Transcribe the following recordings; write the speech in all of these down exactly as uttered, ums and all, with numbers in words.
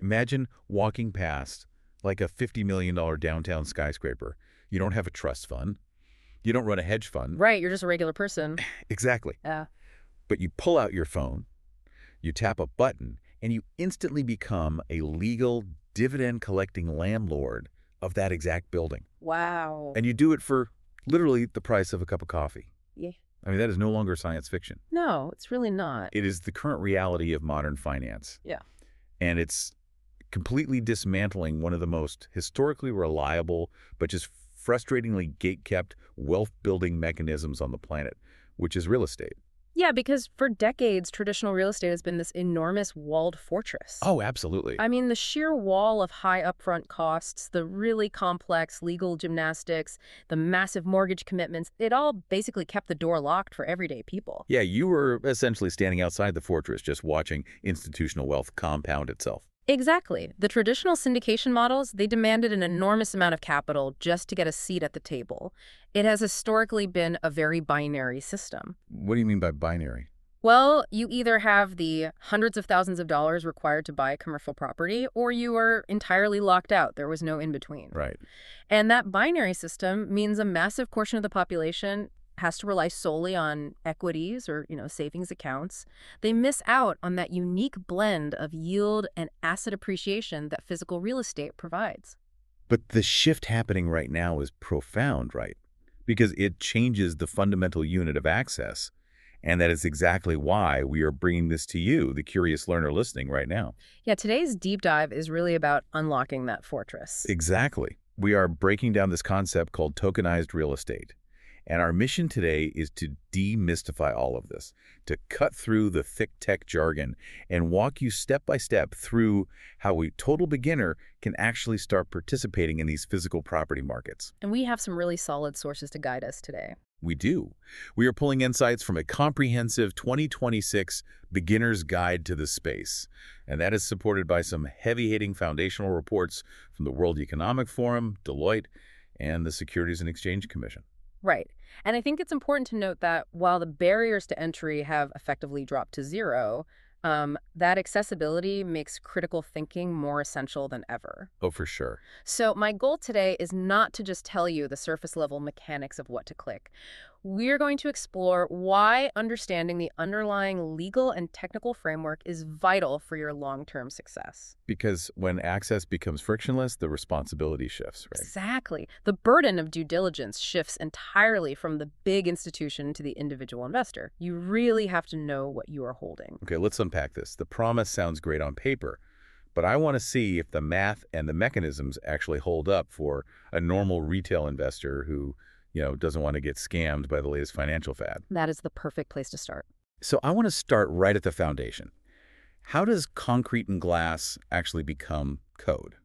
Imagine walking past like a fifty million dollars downtown skyscraper. You don't have a trust fund. You don't run a hedge fund. Right, you're just a regular person. Exactly. Yeah. But you pull out your phone, you tap a button, and you instantly become a legal dividend-collecting landlord of that exact building. Wow. And you do it for literally the price of a cup of coffee. Yeah. I mean, that is no longer science fiction. No, it's really not. It is the current reality of modern finance. Yeah. And it's completely dismantling one of the most historically reliable but just frustratingly gate-kept wealth-building mechanisms on the planet, which is real estate. Yeah, because for decades, traditional real estate has been this enormous walled fortress. Oh, absolutely. I mean, the sheer wall of high upfront costs, the really complex legal gymnastics, the massive mortgage commitments, it all basically kept the door locked for everyday people. Yeah, you were essentially standing outside the fortress just watching institutional wealth compound itself. Exactly. The traditional syndication models, they demanded an enormous amount of capital just to get a seat at the table. It has historically been a very binary system. What do you mean by binary? Well, you either have the hundreds of thousands of dollars required to buy commercial property, or you are entirely locked out. There was no in-between. Right. And that binary system means a massive portion of the population has to rely solely on equities or, you know, savings accounts. They miss out on that unique blend of yield and asset appreciation that physical real estate provides. But the shift happening right now is profound, right? Because it changes the fundamental unit of access. And that is exactly why we are bringing this to you, the curious learner listening right now. Yeah, today's deep dive is really about unlocking that fortress. Exactly. We are breaking down this concept called tokenized real estate. And our mission today is to demystify all of this, to cut through the thick tech jargon and walk you step by step through how a total beginner can actually start participating in these physical property markets. And we have some really solid sources to guide us today. We do. We are pulling insights from a comprehensive twenty twenty-six Beginner's Guide to the Space. And that is supported by some heavy-hitting foundational reports from the World Economic Forum, Deloitte, and the Securities and Exchange Commission. Right. And I think it's important to note that while the barriers to entry have effectively dropped to zero, um, that accessibility makes critical thinking more essential than ever. Oh, for sure. So my goal today is not to just tell you the surface level mechanics of what to click. We're going to explore why understanding the underlying legal and technical framework is vital for your long-term success. Because when access becomes frictionless, the responsibility shifts, right? Exactly. The burden of due diligence shifts entirely from the big institution to the individual investor. You really have to know what you are holding. Okay, let's unpack this. The promise sounds great on paper, but I want to see if the math and the mechanisms actually hold up for a normal retail investor who, you know, doesn't want to get scammed by the latest financial fad. That is the perfect place to start. So I want to start right at the foundation. How does concrete and glass actually become code?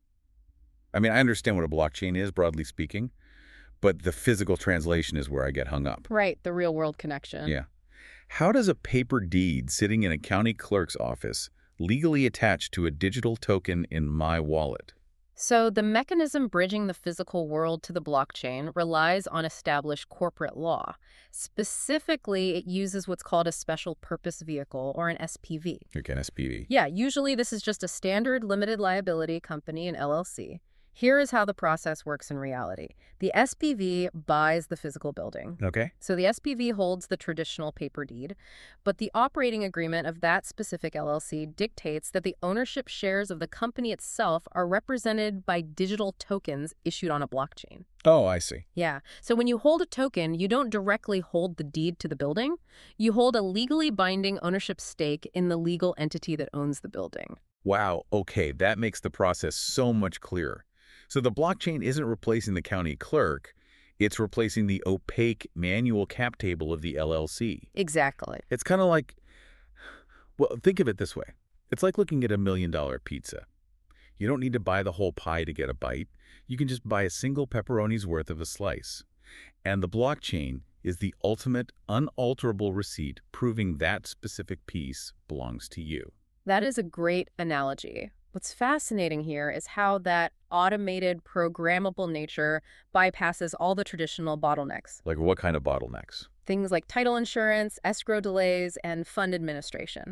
I mean, I understand what a blockchain is, broadly speaking, but the physical translation is where I get hung up. Right, the real world connection. Yeah. How does a paper deed sitting in a county clerk's office legally attach to a digital token in my wallet? So the mechanism bridging the physical world to the blockchain relies on established corporate law. Specifically, it uses what's called a special purpose vehicle, or an S P V. Okay, an S P V. Yeah, usually this is just a standard limited liability company, an L L C. Here is how the process works in reality. The S P V buys the physical building. Okay. So the S P V holds the traditional paper deed, but the operating agreement of that specific L L C dictates that the ownership shares of the company itself are represented by digital tokens issued on a blockchain. Oh, I see. Yeah. So when you hold a token, you don't directly hold the deed to the building. You hold a legally binding ownership stake in the legal entity that owns the building. Wow. Okay, that makes the process so much clearer. So the blockchain isn't replacing the county clerk, it's replacing the opaque manual cap table of the L L C. Exactly. It's kind of like, well, think of it this way. It's like looking at a million dollar pizza. You don't need to buy the whole pie to get a bite. You can just buy a single pepperoni's worth of a slice. And the blockchain is the ultimate unalterable receipt proving that specific piece belongs to you. That is a great analogy. What's fascinating here is how that automated, programmable nature bypasses all the traditional bottlenecks. Like what kind of bottlenecks? Things like title insurance, escrow delays, and fund administration.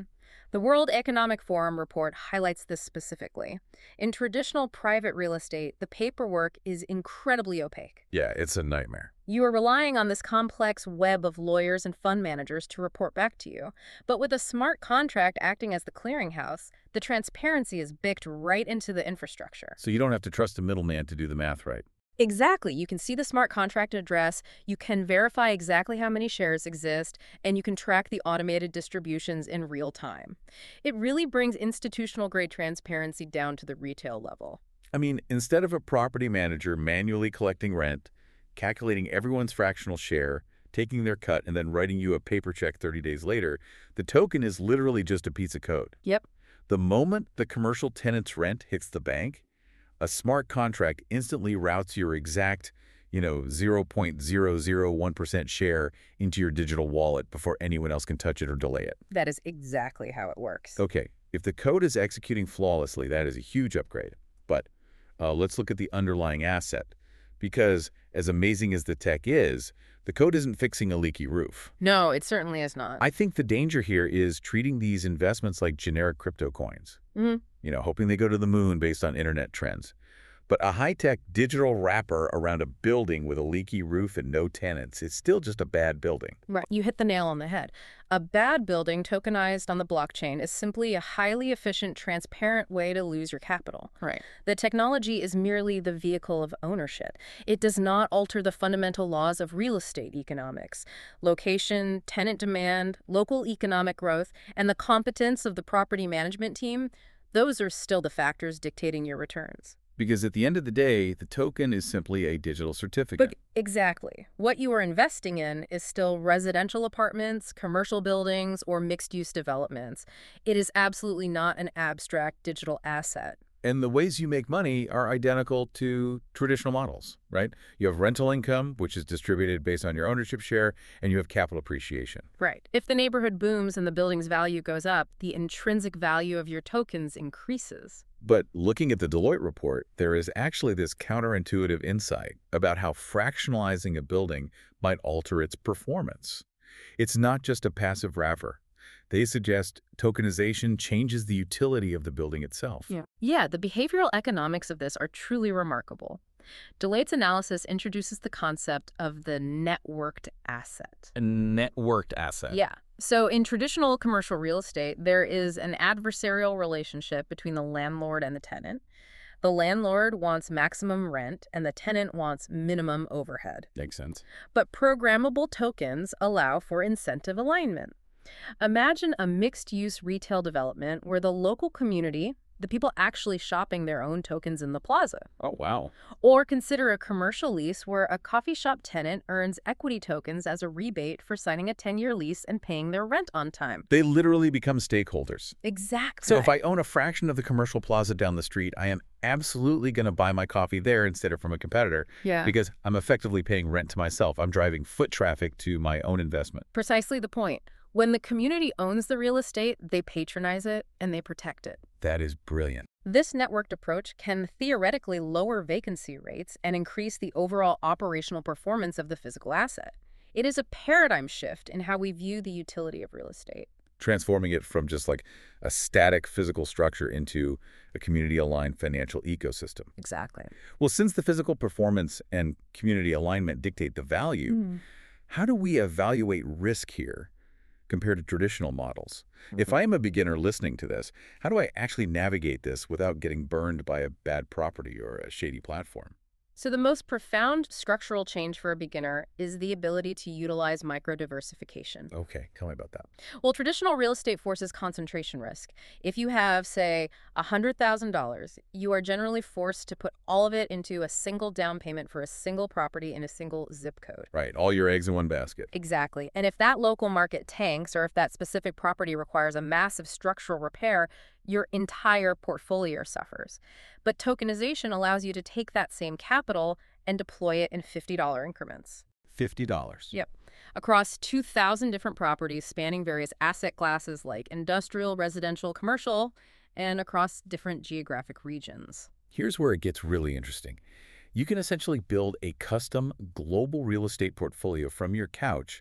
The World Economic Forum report highlights this specifically. In traditional private real estate, the paperwork is incredibly opaque. Yeah, it's a nightmare. You are relying on this complex web of lawyers and fund managers to report back to you. But with a smart contract acting as the clearinghouse, the transparency is baked right into the infrastructure. So you don't have to trust a middleman to do the math right. Exactly. You can see the smart contract address, you can verify exactly how many shares exist, and you can track the automated distributions in real time. It really brings institutional-grade transparency down to the retail level. I mean, instead of a property manager manually collecting rent, calculating everyone's fractional share, taking their cut, and then writing you a paper check thirty days later, the token is literally just a piece of code. Yep. The moment the commercial tenant's rent hits the bank, a smart contract instantly routes your exact, you know, zero point zero zero one percent share into your digital wallet before anyone else can touch it or delay it. That is exactly how it works. Okay, if the code is executing flawlessly, that is a huge upgrade. But uh, let's look at the underlying asset. Because as amazing as the tech is, the code isn't fixing a leaky roof. No, it certainly is not. I think the danger here is treating these investments like generic crypto coins. Mm-hmm. You know, hoping they go to the moon based on internet trends. But a high-tech digital wrapper around a building with a leaky roof and no tenants is still just a bad building. Right. You hit the nail on the head. A bad building tokenized on the blockchain is simply a highly efficient, transparent way to lose your capital. Right. The technology is merely the vehicle of ownership. It does not alter the fundamental laws of real estate economics. Location, tenant demand, local economic growth, and the competence of the property management team, those are still the factors dictating your returns. Because at the end of the day, the token is simply a digital certificate. But exactly. What you are investing in is still residential apartments, commercial buildings, or mixed-use developments. It is absolutely not an abstract digital asset. And the ways you make money are identical to traditional models, right? You have rental income, which is distributed based on your ownership share, and you have capital appreciation. Right. If the neighborhood booms and the building's value goes up, the intrinsic value of your tokens increases. But looking at the Deloitte report, there is actually this counterintuitive insight about how fractionalizing a building might alter its performance. It's not just a passive wrapper. They suggest tokenization changes the utility of the building itself. Yeah. Yeah, the behavioral economics of this are truly remarkable. Deloitte's analysis introduces the concept of the networked asset. A networked asset. Yeah. So in traditional commercial real estate, there is an adversarial relationship between the landlord and the tenant. The landlord wants maximum rent and the tenant wants minimum overhead. Makes sense. But programmable tokens allow for incentive alignment. Imagine a mixed-use retail development where the local community, the people actually shopping their own tokens in the plaza. Oh, wow. Or consider a commercial lease where a coffee shop tenant earns equity tokens as a rebate for signing a ten-year lease and paying their rent on time. They literally become stakeholders. Exactly. So if I own a fraction of the commercial plaza down the street, I am absolutely going to buy my coffee there instead of from a competitor. Yeah. Because I'm effectively paying rent to myself. I'm driving foot traffic to my own investment. Precisely the point. When the community owns the real estate, they patronize it and they protect it. That is brilliant. This networked approach can theoretically lower vacancy rates and increase the overall operational performance of the physical asset. It is a paradigm shift in how we view the utility of real estate. Transforming it from just like a static physical structure into a community-aligned financial ecosystem. Exactly. Well, since the physical performance and community alignment dictate the value, mm. how do we evaluate risk here compared to traditional models? Mm-hmm. If I am a beginner listening to this, how do I actually navigate this without getting burned by a bad property or a shady platform? So the most profound structural change for a beginner is the ability to utilize micro-diversification. Okay, tell me about that. Well, traditional real estate forces concentration risk. If you have, say, one hundred thousand dollars, you are generally forced to put all of it into a single down payment for a single property in a single zip code. Right, all your eggs in one basket. Exactly. And if that local market tanks, or if that specific property requires a massive structural repair, your entire portfolio suffers. But tokenization allows you to take that same capital and deploy it in fifty dollar increments. fifty dollars. Yep. Across two thousand different properties spanning various asset classes like industrial, residential, commercial, and across different geographic regions. Here's where it gets really interesting. You can essentially build a custom global real estate portfolio from your couch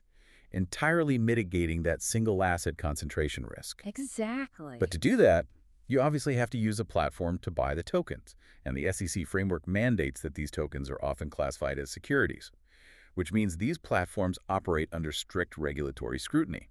entirely mitigating that single asset concentration risk. Exactly. But to do that, you obviously have to use a platform to buy the tokens, and the S E C framework mandates that these tokens are often classified as securities, which means these platforms operate under strict regulatory scrutiny.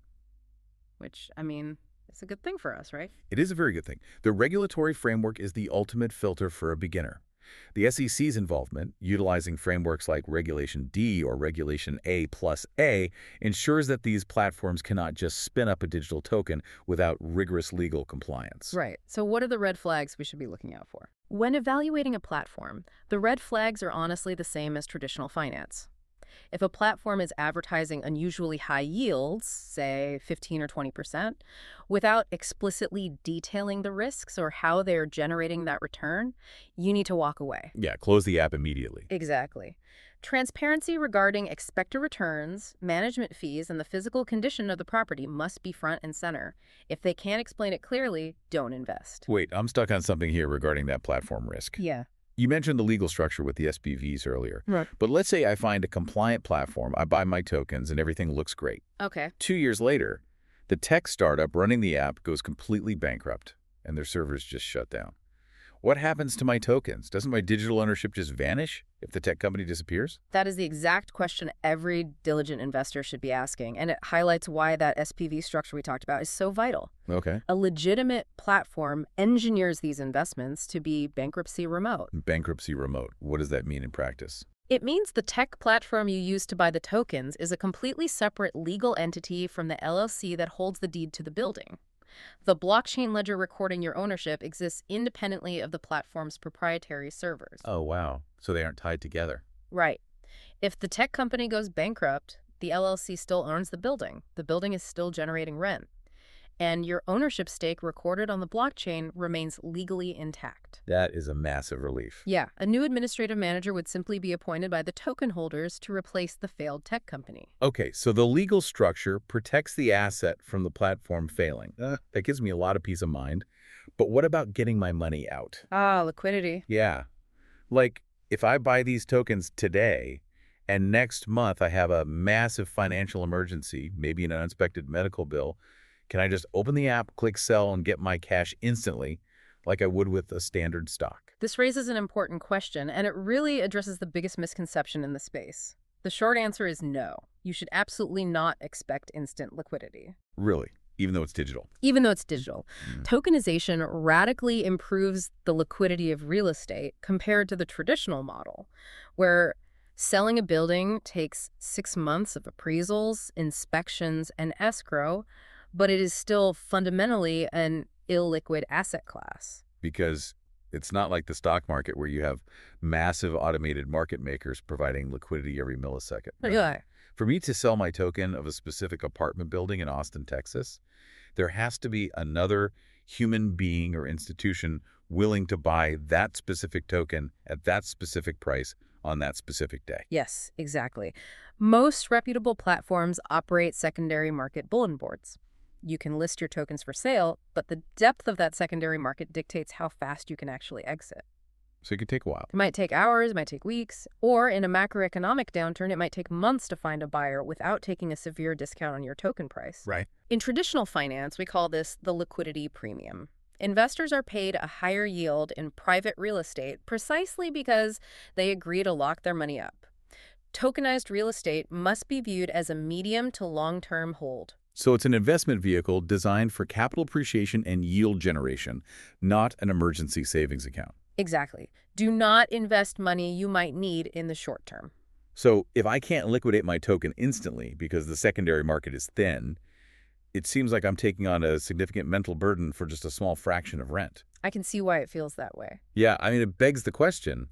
Which, I mean, it's a good thing for us, right? It is a very good thing. The regulatory framework is the ultimate filter for a beginner. The S E C's involvement, utilizing frameworks like Regulation D or Regulation A plus A, ensures that these platforms cannot just spin up a digital token without rigorous legal compliance. Right. So what are the red flags we should be looking out for? When evaluating a platform, the red flags are honestly the same as traditional finance. If a platform is advertising unusually high yields, say fifteen or twenty percent, without explicitly detailing the risks or how they're generating that return, you need to walk away. Yeah, close the app immediately. Exactly. Transparency regarding expected returns, management fees, and the physical condition of the property must be front and center. If they can't explain it clearly, don't invest. Wait, I'm stuck on something here regarding that platform risk. Yeah. You mentioned the legal structure with the S P Vs earlier. Right. But let's say I find a compliant platform, I buy my tokens, and everything looks great. Okay. Two years later, the tech startup running the app goes completely bankrupt, and their servers just shut down. What happens to my tokens? Doesn't my digital ownership just vanish if the tech company disappears? That is the exact question every diligent investor should be asking, and it highlights why that S P V structure we talked about is so vital. Okay. A legitimate platform engineers these investments to be bankruptcy remote. Bankruptcy remote. What does that mean in practice? It means the tech platform you use to buy the tokens is a completely separate legal entity from the L L C that holds the deed to the building. The blockchain ledger recording your ownership exists independently of the platform's proprietary servers. Oh, wow. So they aren't tied together. Right. If the tech company goes bankrupt, the L L C still owns the building. The building is still generating rent. And your ownership stake recorded on the blockchain remains legally intact. That is a massive relief. Yeah, a new administrative manager would simply be appointed by the token holders to replace the failed tech company. Okay, so the legal structure protects the asset from the platform failing. Uh, that gives me a lot of peace of mind. But what about getting my money out? Ah, liquidity. Yeah. Like, if I buy these tokens today, and next month I have a massive financial emergency, maybe an unexpected medical bill, can I just open the app, click sell, and get my cash instantly, like I would with a standard stock? This raises an important question, and it really addresses the biggest misconception in the space. The short answer is no. You should absolutely not expect instant liquidity. Really? Even though it's digital? Even though it's digital. Mm. Tokenization radically improves the liquidity of real estate compared to the traditional model, where selling a building takes six months of appraisals, inspections, and escrow, but it is still fundamentally an illiquid asset class. Because it's not like the stock market where you have massive automated market makers providing liquidity every millisecond. right? Yeah. For me to sell my token of a specific apartment building in Austin, Texas, there has to be another human being or institution willing to buy that specific token at that specific price on that specific day. Yes, exactly. Most reputable platforms operate secondary market bulletin boards. You can list your tokens for sale, but the depth of that secondary market dictates how fast you can actually exit. So it could take a while. It might take hours, it might take weeks, or in a macroeconomic downturn, it might take months to find a buyer without taking a severe discount on your token price. Right. In traditional finance, we call this the liquidity premium. Investors are paid a higher yield in private real estate precisely because they agree to lock their money up. Tokenized real estate must be viewed as a medium to long-term hold. So it's an investment vehicle designed for capital appreciation and yield generation, not an emergency savings account. Exactly. Do not invest money you might need in the short term. So if I can't liquidate my token instantly because the secondary market is thin, it seems like I'm taking on a significant mental burden for just a small fraction of rent. I can see why it feels that way. Yeah, I mean, it begs the question,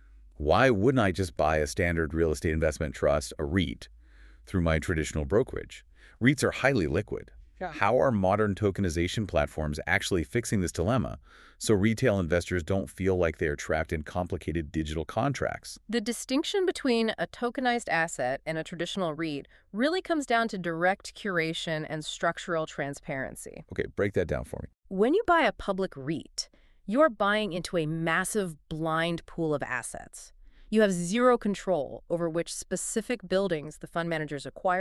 why wouldn't I just buy a standard real estate investment trust, a REIT, through my traditional brokerage? REITs are highly liquid. Yeah. How are modern tokenization platforms actually fixing this dilemma so retail investors don't feel like they are trapped in complicated digital contracts? The distinction between a tokenized asset and a traditional REIT really comes down to direct curation and structural transparency. Okay, break that down for me. When you buy a public REIT, you're buying into a massive blind pool of assets. You have zero control over which specific buildings the fund managers acquire,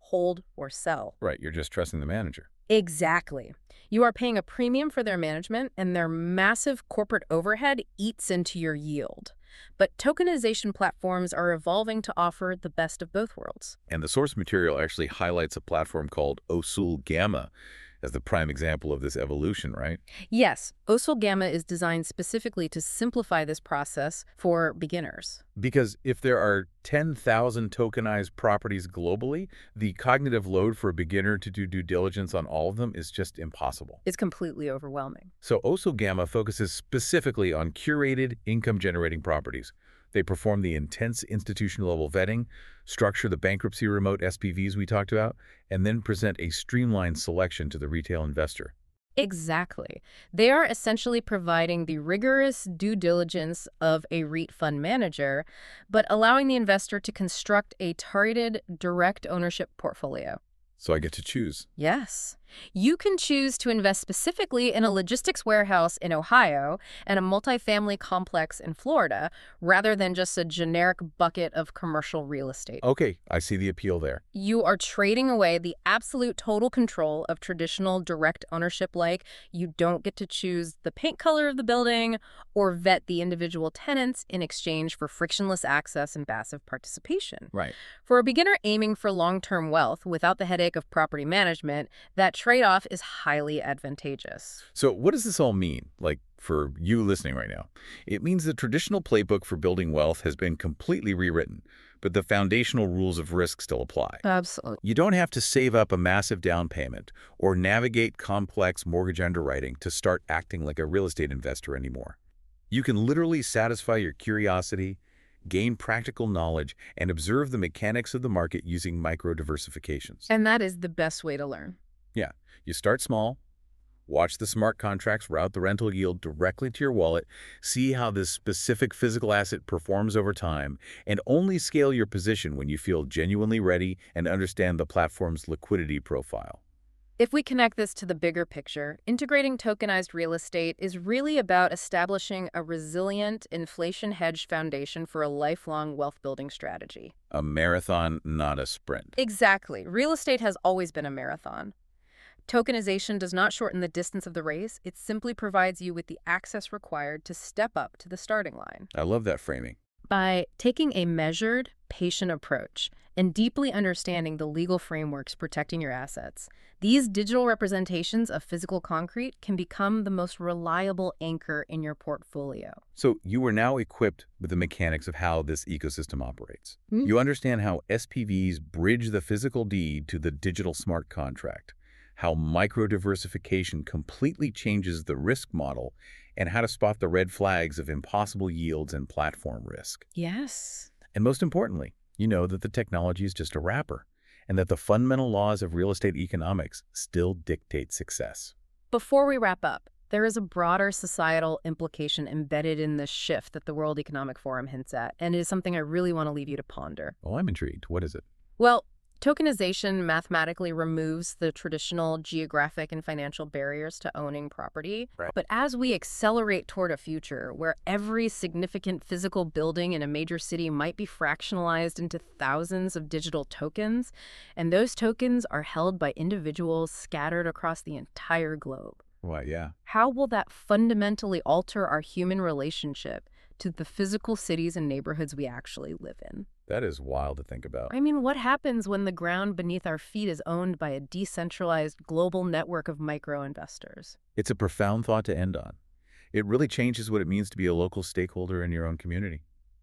hold, or sell. Right, you're just trusting the manager. Exactly. You are paying a premium for their management, and their massive corporate overhead eats into your yield. But tokenization platforms are evolving to offer the best of both worlds. And the source material actually highlights a platform called Osul Gamma as the prime example of this evolution, right? Yes, Osul Gamma is designed specifically to simplify this process for beginners. Because if there are ten thousand tokenized properties globally, the cognitive load for a beginner to do due diligence on all of them is just impossible. It's completely overwhelming. So Osul Gamma focuses specifically on curated income-generating properties. They perform the intense institutional-level vetting, structure the bankruptcy remote S P Vs we talked about, and then present a streamlined selection to the retail investor. Exactly. They are essentially providing the rigorous due diligence of a REIT fund manager, but allowing the investor to construct a targeted direct ownership portfolio. So I get to choose. Yes. You can choose to invest specifically in a logistics warehouse in Ohio and a multifamily complex in Florida, rather than just a generic bucket of commercial real estate. Okay, I see the appeal there. You are trading away the absolute total control of traditional direct ownership, like you don't get to choose the paint color of the building or vet the individual tenants in exchange for frictionless access and passive participation. Right. For a beginner aiming for long-term wealth without the headache of property management, that trade-off is highly advantageous. So what does this all mean, like, for you listening right now? It means the traditional playbook for building wealth has been completely rewritten, but the foundational rules of risk still apply. Absolutely. You don't have to save up a massive down payment or navigate complex mortgage underwriting to start acting like a real estate investor anymore. You can literally satisfy your curiosity, gain practical knowledge, and observe the mechanics of the market using micro-diversifications. And that is the best way to learn. Yeah, you start small, watch the smart contracts route the rental yield directly to your wallet, see how this specific physical asset performs over time, and only scale your position when you feel genuinely ready and understand the platform's liquidity profile. If we connect this to the bigger picture, integrating tokenized real estate is really about establishing a resilient, inflation-hedged foundation for a lifelong wealth-building strategy. A marathon, not a sprint. Exactly. Real estate has always been a marathon. Tokenization does not shorten the distance of the race. It simply provides you with the access required to step up to the starting line. I love that framing. By taking a measured, patient approach and deeply understanding the legal frameworks protecting your assets, these digital representations of physical concrete can become the most reliable anchor in your portfolio. So you are now equipped with the mechanics of how this ecosystem operates. Mm-hmm. You understand how S P Vs bridge the physical deed to the digital smart contract, how micro-diversification completely changes the risk model, and how to spot the red flags of impossible yields and platform risk. Yes. And most importantly, you know that the technology is just a wrapper, and that the fundamental laws of real estate economics still dictate success. Before we wrap up, there is a broader societal implication embedded in this shift that the World Economic Forum hints at, and it is something I really want to leave you to ponder. Oh, I'm intrigued. What is it? Well, tokenization mathematically removes the traditional geographic and financial barriers to owning property. Right. But as we accelerate toward a future where every significant physical building in a major city might be fractionalized into thousands of digital tokens, and those tokens are held by individuals scattered across the entire globe. Why, yeah. How will that fundamentally alter our human relationship to the physical cities and neighborhoods we actually live in? That is wild to think about. I mean, what happens when the ground beneath our feet is owned by a decentralized global network of micro-investors? It's a profound thought to end on. It really changes what it means to be a local stakeholder in your own community.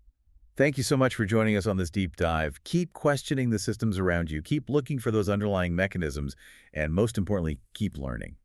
Thank you so much for joining us on this deep dive. Keep questioning the systems around you. Keep looking for those underlying mechanisms. And most importantly, keep learning.